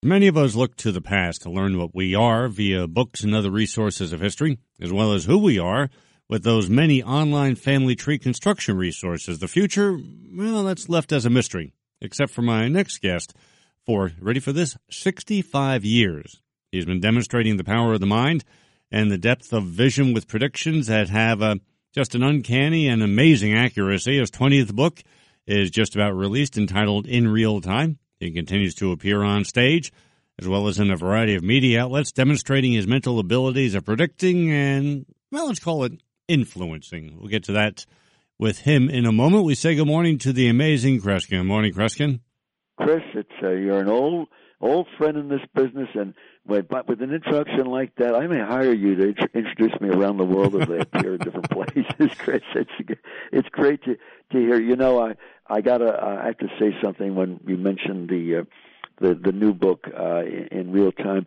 Many of us look to the past to learn what we are via books and other resources of history, as well as who we are with those many online family tree construction resources. The future, well, that's left as a mystery, except for my next guest for, ready for this, 65 years. He's been demonstrating the power of the mind and the depth of vision with predictions that have just an uncanny and amazing accuracy. His 20th book is just about released, entitled In Real Time. He continues to appear on stage, as well as in a variety of media outlets, demonstrating his mental abilities of predicting and, well, let's call it influencing. We'll get to that with him in a moment. We say good morning to the amazing Kreskin. Good morning, Kreskin. Chris, you're an old friend in this business, and but with an introduction like that, I may hire you to introduce me around the world as I appear in different places. Chris, it's great to hear. You know, I have to say something when you mentioned the new book in real time.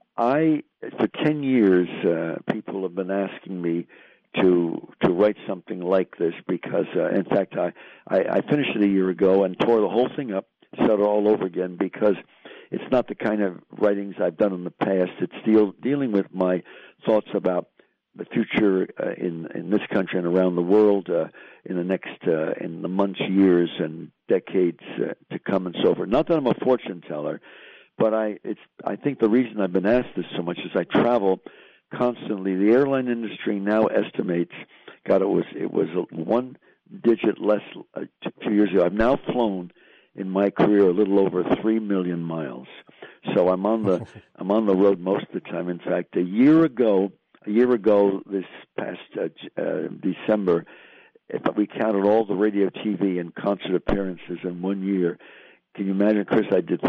For 10 years, people have been asking me to write something like this because, in fact, I finished it a year ago and tore the whole thing up, started all over again because it's not the kind of writings I've done in the past. It's dealing with my thoughts about the future in this country and around the world in the months, years, and decades to come and so forth. Not that I'm a fortune teller, but I think the reason I've been asked this so much is I travel constantly. The airline industry now estimates, it was one digit less 2 years ago. I've now flown in my career a little over 3 million miles. So I'm on the road most of the time. In fact, a year ago, this past December, if we counted all the radio, TV, and concert appearances in 1 year, can you imagine, Chris? I did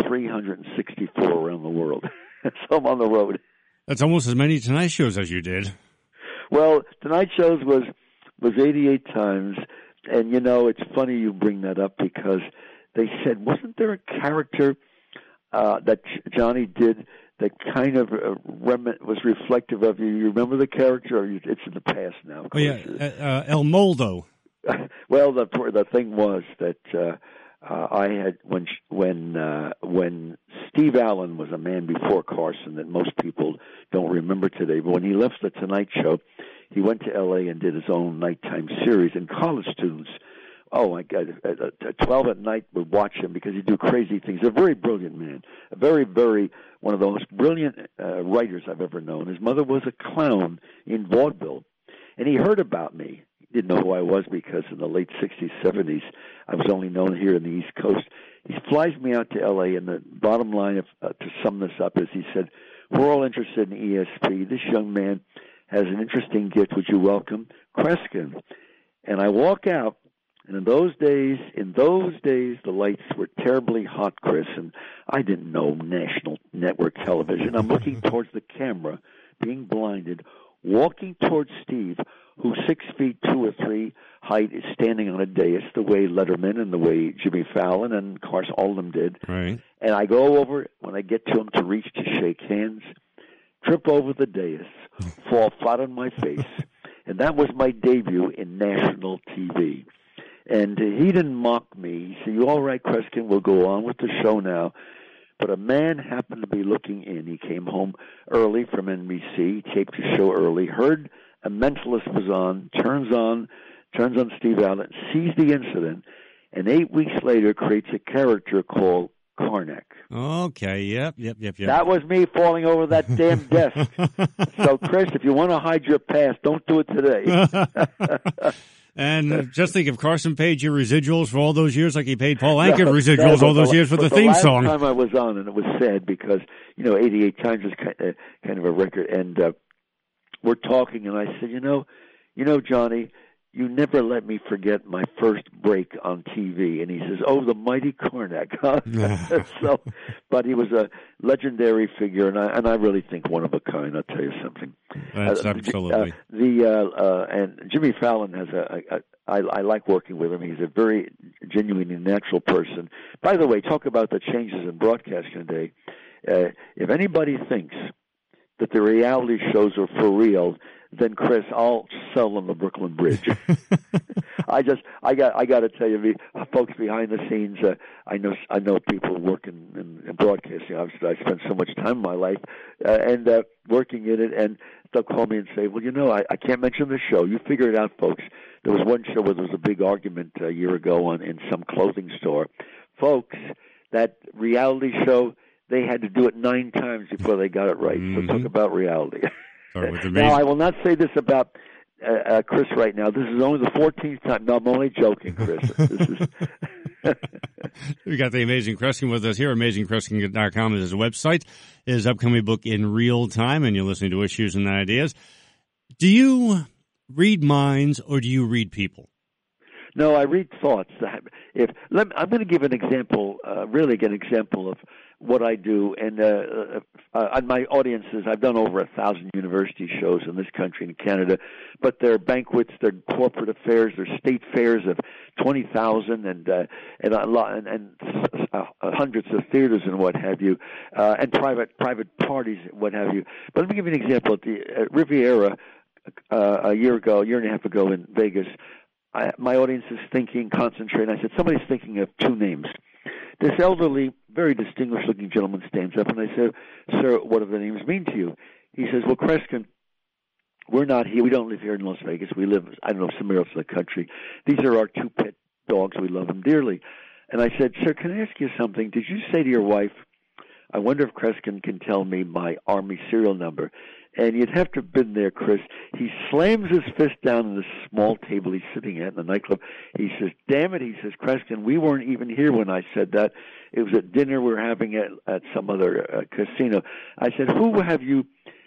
364 around the world. So I'm on the road. That's almost as many Tonight Shows as you did. Well, Tonight Shows was 88 times, and you know, it's funny you bring that up because they said, wasn't there a character that Johnny did that kind of was reflective of you? You remember the character, or it's in the past now? Oh, yeah, El Moldo. Well, the thing was that I had when Steve Allen was a man before Carson that most people don't remember today, but when he left the Tonight Show, he went to L.A. and did his own nighttime series, and college students, oh my God, at 12 at night would watch him because he'd do crazy things. A very brilliant man, a very, very, one of the most brilliant writers I've ever known. His mother was a clown in vaudeville, and he heard about me. He didn't know who I was because in the late 60s, 70s, I was only known here in the East Coast. He flies me out to L.A., and the bottom line, to sum this up, is he said, we're all interested in ESP. This young man has an interesting gift. Would you welcome Kreskin? And I walk out, and in those days, the lights were terribly hot, Chris, and I didn't know national network television. I'm looking towards the camera, being blinded, walking towards Steve, who 6 feet 2 or 3 height is standing on a dais, the way Letterman and the way Jimmy Fallon and, of course, all of them did. Right. And I go over, when I get to him to reach to shake hands, trip over the dais, fall flat on my face, and that was my debut in national TV. And he didn't mock me. He said, you all right, Kreskin? We'll go on with the show now. But a man happened to be looking in. He came home early from NBC, taped the show early, heard A Mentalist was on, turns on Steve Allen, sees the incident, and 8 weeks later creates a character called Karnak. Okay, yep. That was me falling over that damn desk. So, Chris, if you want to hide your past, don't do it today. And just think, if Carson paid your residuals for all those years like he paid Paul Anka residuals all those years for the theme song. The last time I was on, and it was sad because, 88 times is kind of a record, and we're talking, and I said, you know, Johnny, you never let me forget my first break on TV. And he says, oh, the mighty Karnak. Huh? But he was a legendary figure, and I really think one of a kind. I'll tell you something. That's absolutely. And Jimmy Fallon has I like working with him. He's a very genuine and natural person. By the way, talk about the changes in broadcasting today. If anybody thinks that the reality shows are for real, then Chris, I'll sell them the Brooklyn Bridge. I got to tell you, folks behind the scenes. I know people working in broadcasting. Obviously, I spent so much time in my life and working in it, and they'll call me and say, well, I can't mention the show. You figure it out, folks. There was one show where there was a big argument a year ago in some clothing store. Folks, that reality show, they had to do it 9 times before they got it right. So talk about reality. Now, I will not say this about Chris right now. This is only the 14th time. No, I'm only joking, Chris. This is... We got the Amazing Kreskin with us here. AmazingKreskin.com is his website. His upcoming book in real time, and you're listening to Issues and Ideas. Do you read minds or do you read people? No, I read thoughts. I'm going to give an example, really an example of what I do. And on my audiences, I've done over 1,000 university shows in this country and Canada, but they're banquets, they're corporate affairs, they're state fairs of 20,000 and hundreds of theaters and what have you, and private parties, what have you. But let me give you an example. At Riviera a year and a half ago in Vegas, my audience is concentrating. I said, somebody's thinking of 2 names. This elderly, very distinguished-looking gentleman stands up, and I said, sir, what do the names mean to you? He says, well, Kreskin, we're not here. We don't live here in Las Vegas. We live, I don't know, somewhere else in the country. These are our 2 pet dogs. We love them dearly. And I said, sir, can I ask you something? Did you say to your wife, I wonder if Kreskin can tell me my Army serial number? And you'd have to have been there, Chris. He slams his fist down on the small table he's sitting at in the nightclub. He says, damn it, he says, Kreskin, we weren't even here when I said that. It was at dinner we were having at some other casino. I said, who have you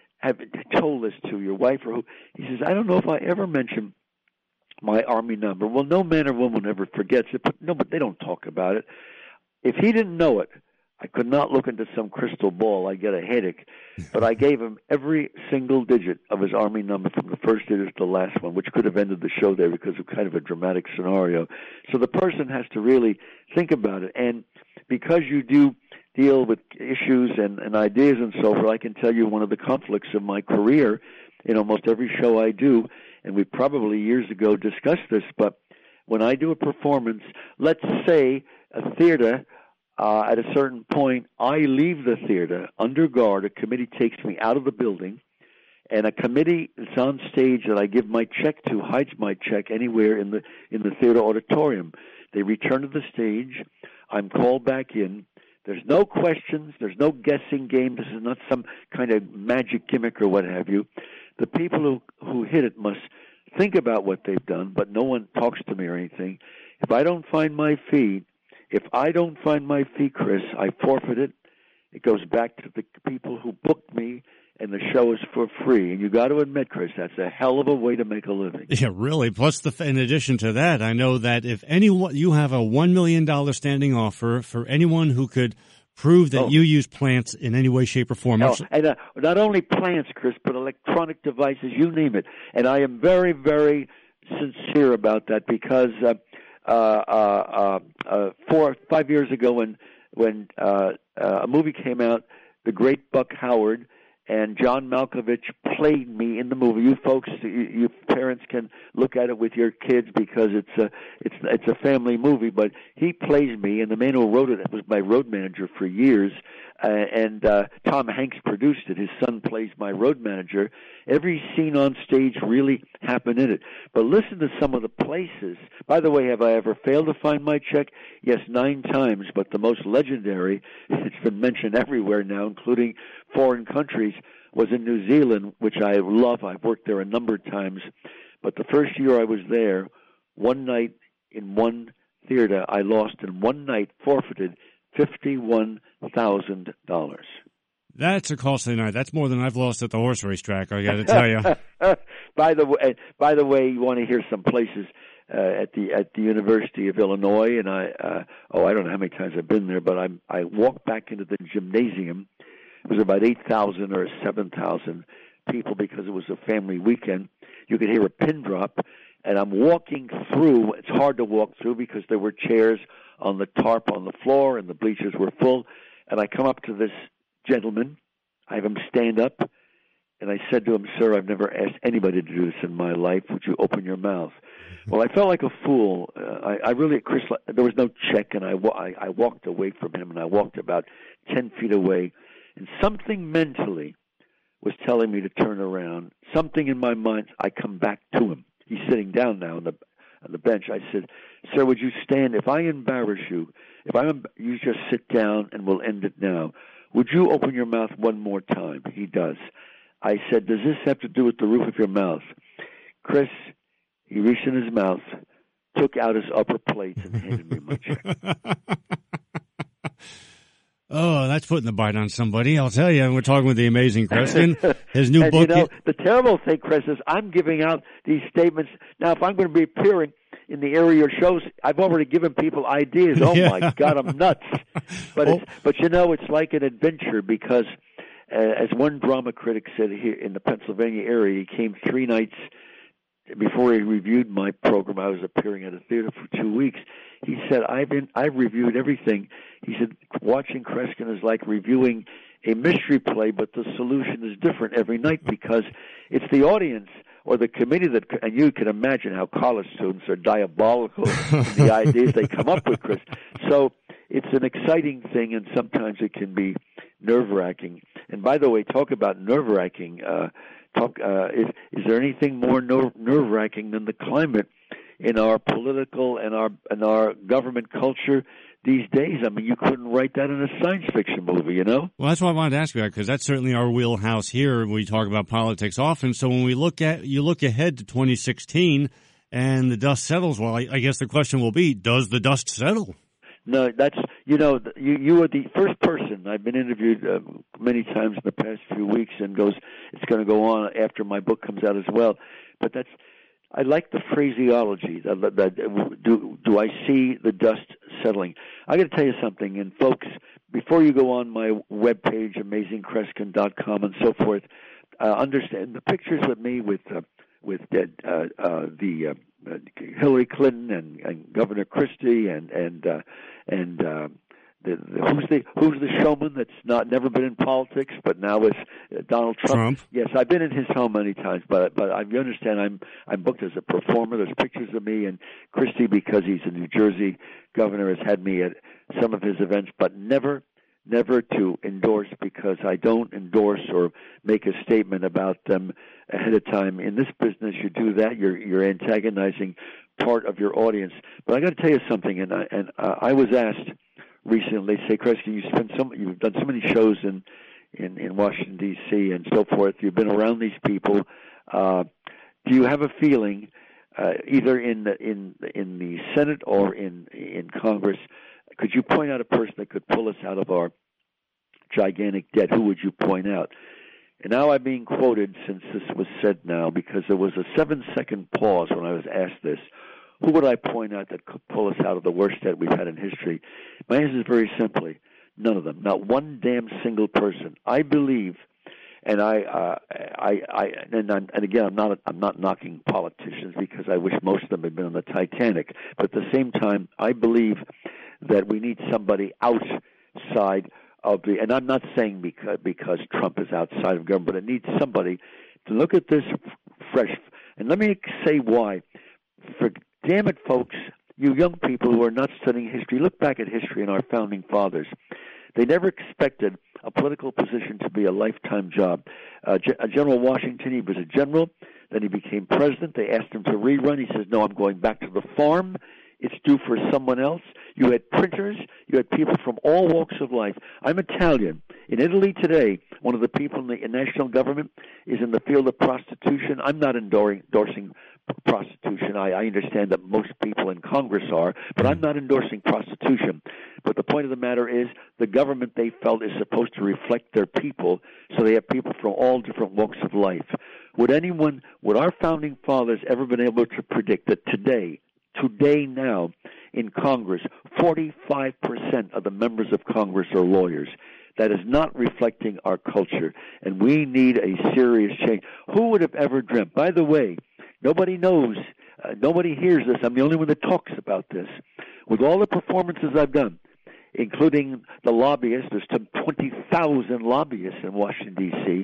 told this to, your wife or who? He says, I don't know if I ever mentioned my Army number. Well, no man or woman ever forgets it, but they don't talk about it. If he didn't know it, I could not look into some crystal ball. I'd get a headache. But I gave him every single digit of his Army number from the first digit to the last one, which could have ended the show there because of kind of a dramatic scenario. So the person has to really think about it. And because you do deal with issues and ideas and so forth, I can tell you one of the conflicts of my career in almost every show I do, and we probably years ago discussed this, but when I do a performance, let's say a theater, at a certain point, I leave the theater under guard. A committee takes me out of the building, and a committee that's on stage that I give my check to hides my check anywhere in the theater auditorium. They return to the stage. I'm called back in. There's no questions. There's no guessing game. This is not some kind of magic gimmick or what have you. The people who hit it must think about what they've done, but no one talks to me or anything. If I don't find my fee, Chris, I forfeit it. It goes back to the people who booked me, and the show is for free. And you got to admit, Chris, that's a hell of a way to make a living. Yeah, really. Plus, in addition to that, I know that if anyone, you have a $1 million standing offer for anyone who could prove that you use plants in any way, shape, or form. And not only plants, Chris, but electronic devices, you name it. And I am very, very sincere about that because 4 or 5 years ago when a movie came out, The Great Buck Howard, and John Malkovich played me in the movie. You folks, you parents can look at it with your kids because it's a family movie. But he plays me, and the man who wrote it was my road manager for years. And Tom Hanks produced it. His son plays my road manager. Every scene on stage really happened in it. But listen to some of the places. By the way, have I ever failed to find my check? Yes, 9 times. But the most legendary, it's been mentioned everywhere now, including foreign countries, was in New Zealand, which I love. I've worked there a number of times. But the first year I was there, one night in one theater, I lost in one night, forfeited $51,000. That's a costly night. That's more than I've lost at the horse race track, I got to tell you. By the way, you want to hear some places at the University of Illinois, and I don't know how many times I've been there, but I walked back into the gymnasium. It was about 8,000 or 7,000 people because it was a family weekend. You could hear a pin drop, and I'm walking through. It's hard to walk through because there were chairs on the tarp on the floor, and the bleachers were full. And I come up to this gentleman. I have him stand up, And I said to him, "Sir, I've never asked anybody to do this in my life. Would you open your mouth?" Well, I felt like a fool. I really, Chris, there was no check, and I walked away from him, and I walked about 10 feet away, and something mentally was telling me to turn around. Something in my mind, I come back to him. He's sitting down now on the bench. I said, "Sir, would you stand? If I embarrass you, you just sit down and we'll end it now. Would you open your mouth one more time?" He does. I said, "Does this have to do with the roof of your mouth?" Chris, he reached in his mouth, took out his upper plates, and handed me my check. Oh, that's putting the bite on somebody. I'll tell you, we're talking with the amazing Kreskin. His new and book. You know, the terrible thing, Chris, is I'm giving out these statements. Now, if I'm going to be appearing in the area of shows, I've already given people ideas. Oh, Yeah. my God, I'm nuts. But you know, it's like an adventure because, as one drama critic said here in the Pennsylvania area, he came 3 nights before he reviewed my program. I was appearing at a theater for 2 weeks. He said, I've reviewed everything. He said, watching Kreskin is like reviewing a mystery play, but the solution is different every night because it's the audience or the committee and you can imagine how college students are diabolical in the ideas they come up with, Chris. So it's an exciting thing, and sometimes it can be nerve-wracking. And by the way, talk about nerve-wracking. Is there anything more nerve-wracking than the climate in our political and our government culture these days? I mean, you couldn't write that in a science fiction movie, you know? Well, that's what I wanted to ask you about, because that's certainly our wheelhouse here. We talk about politics often. So when you look ahead to 2016 and the dust settles, well, I guess the question will be, does the dust settle? No, that's, you are the first person. I've been interviewed many times in the past few weeks, and it's going to go on after my book comes out as well. But I like the phraseology. Do I see the dust settling? I got to tell you something, and folks, before you go on my webpage, amazingkreskin.com and so forth, understand the pictures with me with Hillary Clinton and Governor Christie and who's the showman that's never been in politics but now is Donald Trump. Yes, I've been in his home many times, but you understand I'm booked as a performer. There's pictures of me and Christie because he's a New Jersey governor, has had me at some of his events, but never to endorse, because I don't endorse or make a statement about them ahead of time. In this business, you do that, you're antagonizing part of your audience. But I got to tell you something, and I was asked recently, say, Kreskin, you've done so many shows in Washington D.C. and so forth. You've been around these people. Do you have a feeling, either in the Senate or in Congress, could you point out a person that could pull us out of our gigantic debt? Who would you point out? And now I'm being quoted, since this was said now, because there was a 7-second pause when I was asked this. Who would I point out that could pull us out of the worst debt we've had in history? My answer is very simply, none of them. Not one damn single person. I believe, and again, I'm not knocking politicians, because I wish most of them had been on the Titanic. But at the same time, I believe that we need somebody outside of and I'm not saying because Trump is outside of government, but it needs somebody to look at this fresh. And let me say why. Damn it, folks, you young people who are not studying history, look back at history and our founding fathers. They never expected a political position to be a lifetime job. General Washington, he was a general, then he became president. They asked him to rerun. He says, no, I'm going back to the farm. It's due for someone else. You had printers. You had people from all walks of life. I'm Italian. In Italy today, one of the people in the national government is in the field of prostitution. I'm not endorsing prostitution. I understand that most people in Congress are, but I'm not endorsing prostitution. But the point of the matter is, the government, they felt, is supposed to reflect their people, so they have people from all different walks of life. Would our founding fathers ever been able to predict that today now, in Congress, 45% of the members of Congress are lawyers? That is not reflecting our culture, and we need a serious change. Who would have ever dreamt? By the way, nobody knows, nobody hears this. I'm the only one that talks about this. With all the performances I've done, including the lobbyists, there's some 20,000 lobbyists in Washington, D.C.,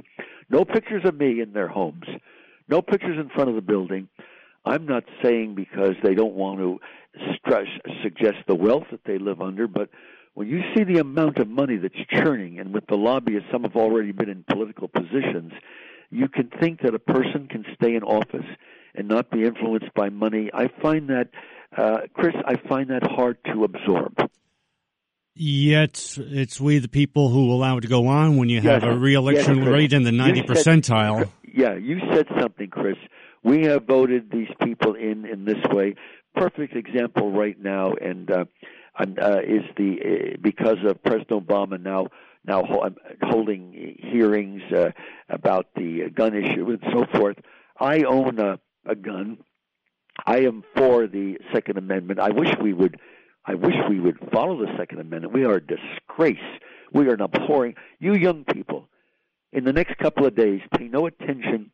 No pictures of me in their homes. No pictures in front of the building. I'm not saying because they don't want to suggest the wealth that they live under, but when you see the amount of money that's churning, and with the lobbyists, some have already been in political positions, you can think that a person can stay in office and not be influenced by money. I find that, Chris, I find that hard to absorb. Yet it's we the people who allow it to go on when you have a re-election rate in the 90 percentile. Yeah, you said something, Chris. We have voted these people in this way. Perfect example right now, and is because of President Obama now holding hearings about the gun issue and so forth. I own a gun. I am for the Second Amendment. I wish we would follow the Second Amendment. We are a disgrace. We are an abhorring. You young people, in the next couple of days, pay no attention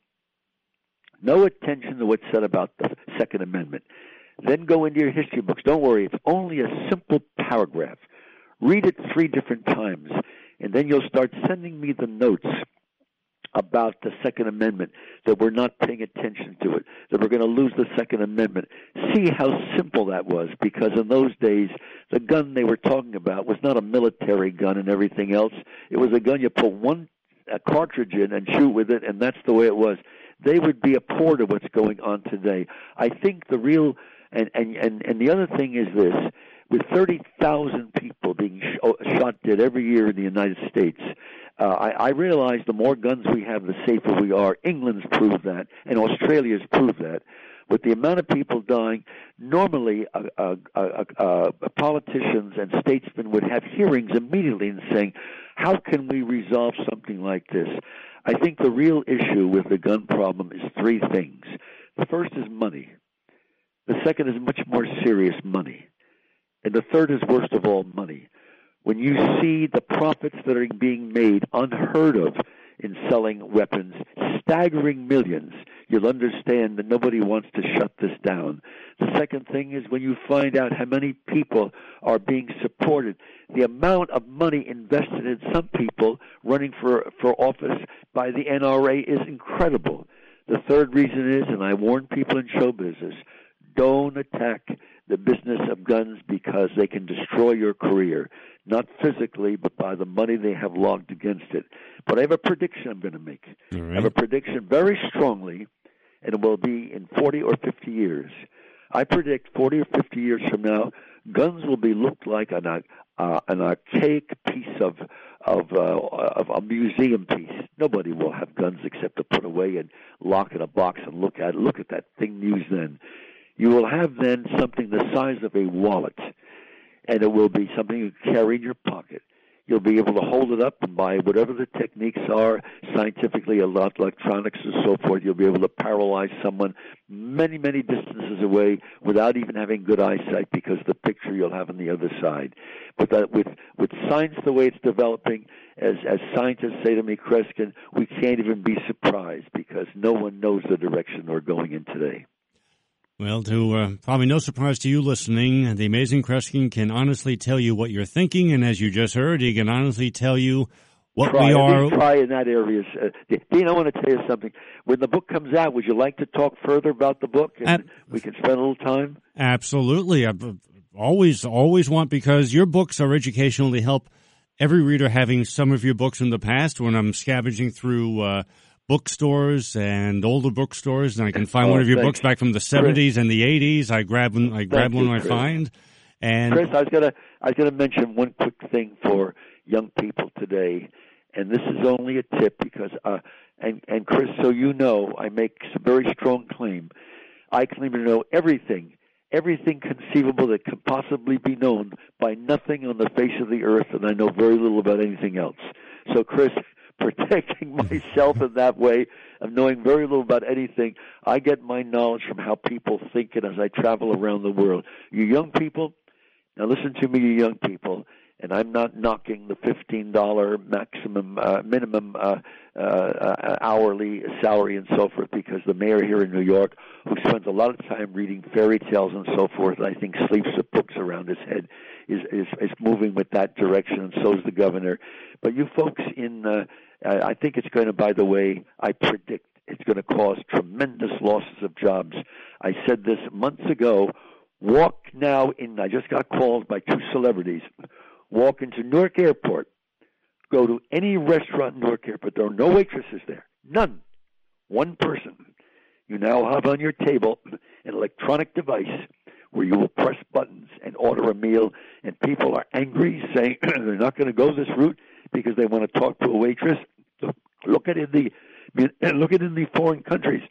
to what's said about the Second Amendment. Then go into your history books. Don't worry, it's only a simple paragraph. Read it 3 different times, and then you'll start sending me the notes about the Second Amendment, that we're not paying attention to it, that we're going to lose the Second Amendment. See how simple that was, because in those days, the gun they were talking about was not a military gun and everything else. It was a gun you put a cartridge in and shoot with it, and that's the way it was. They would be appalled at what's going on today. I think the real, and the other thing is this, with 30,000 people being shot dead every year in the United States, I realize the more guns we have, the safer we are. England's proved that, and Australia's proved that. With the amount of people dying, normally politicians and statesmen would have hearings immediately and saying, how can we resolve something like this? I think the real issue with the gun problem is 3 things. The first is money. The second is much more serious money. And the third is, worst of all, money. When you see the profits that are being made, unheard of, in selling weapons, staggering millions, you'll understand that nobody wants to shut this down. The second thing is when you find out how many people are being supported, the amount of money invested in some people running for office by the NRA is incredible. The third reason is, and I warn people in show business, don't attack the business of guns because they can destroy your career, not physically, but by the money they have logged against it. But I have a prediction I'm going to make. Right. I have a prediction very strongly, and it will be in 40 or 50 years. I predict 40 or 50 years from now, guns will be looked like an archaic piece of a museum piece. Nobody will have guns except to put away and lock in a box and look at it. Look at that thing used then. You will have then something the size of a wallet, and it will be something you carry in your pocket. You'll be able to hold it up and by whatever the techniques are, scientifically, a lot electronics and so forth, you'll be able to paralyze someone many, many distances away without even having good eyesight because the picture you'll have on the other side. But that with science the way it's developing, as scientists say to me, Kreskin, we can't even be surprised because no one knows the direction we're going in today. Well, to probably no surprise to you listening, the amazing Kreskin can honestly tell you what you're thinking, and as you just heard, he can honestly tell you what we are. Try in that area. Dean, I want to tell you something. When the book comes out, would you like to talk further about the book, and we can spend a little time? Absolutely. I always want, because your books are educational. They help every reader having some of your books in the past. When I'm scavenging through bookstores and older bookstores, and I can find one of your books back from the 70s and the 80s. I grab one when I find. And Chris, I was gonna mention one quick thing for young people today, and this is only a tip because and Chris, so you know, I make a very strong claim. I claim to know everything conceivable that can possibly be known by nothing on the face of the earth, and I know very little about anything else. So, Chris, protecting myself in that way of knowing very little about anything, I get my knowledge from how people think and as I travel around the world. You young people, now listen to me, you young people, and I'm not knocking the $15 maximum, minimum hourly salary and so forth, because the mayor here in New York, who spends a lot of time reading fairy tales and so forth, I think sleeps with books around his head, is moving with that direction, and so is the governor. But you folks in I think it's going to, by the way, I predict it's going to cause tremendous losses of jobs. I said this months ago. Walk now in, I just got called by two celebrities. Walk into Newark Airport. Go to any restaurant in Newark Airport. There are no waitresses there. None. One person. You now have on your table an electronic device where you will press buttons and order a meal, and people are angry, saying they're not going to go this route because they want to talk to a waitress. Look at it in the foreign countries,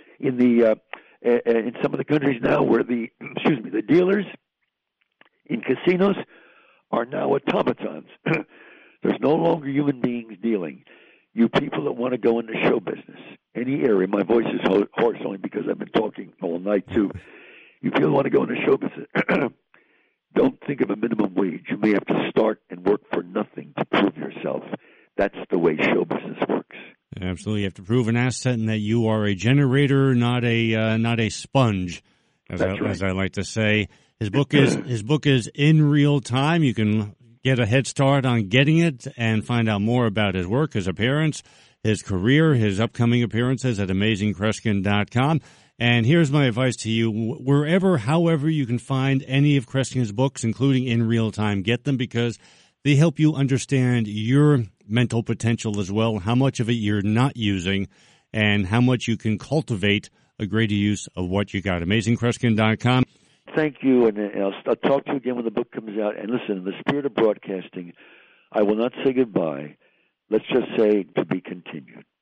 in some of the countries now where the dealers in casinos are now automatons. There's no longer human beings dealing. You people that want to go into show business, any area, my voice is hoarse only because I've been talking all night too. You people want to go into show business, don't think of a minimum wage. You may have to start and work for nothing to prove yourself. That's the way show business works. Absolutely, you have to prove an asset and that you are a generator, not a sponge, as I like to say. His book is In Real Time. You can get a head start on getting it and find out more about his work, his appearance, his career, his upcoming appearances at AmazingKreskin.com. And here's my advice to you. However you can find any of Kreskin's books, including In Real Time, get them because they help you understand your mental potential as well, how much of it you're not using, and how much you can cultivate a greater use of what you got. AmazingKreskin.com. Thank you, and I'll talk to you again when the book comes out. And listen, in the spirit of broadcasting, I will not say goodbye. Let's just say to be continued.